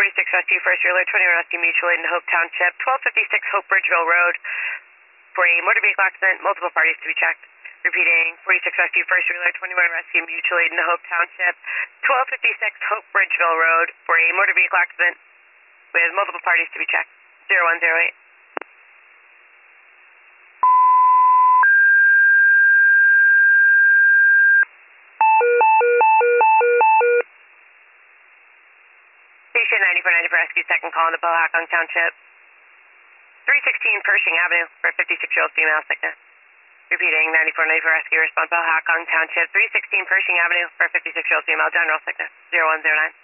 46 Rescue First Reeler, 21 Rescue Mutual Aid in Hope Township, 1256 Hope Bridgeville Road for a motor vehicle accident, multiple parties to be checked. Repeating, 46 Rescue First Reeler, 21 Rescue Mutual Aid in Hope Township, 1256 Hope Bridgeville Road for a motor vehicle accident with multiple parties to be checked. 0108. Station 9490 for rescue, second call in the Powhatan Township. 316 Pershing Avenue for a 56-year-old female, sickness. Repeating, 9490 for rescue, response Powhatan Township. 316 Pershing Avenue for a 56-year-old female, general sickness. 0109.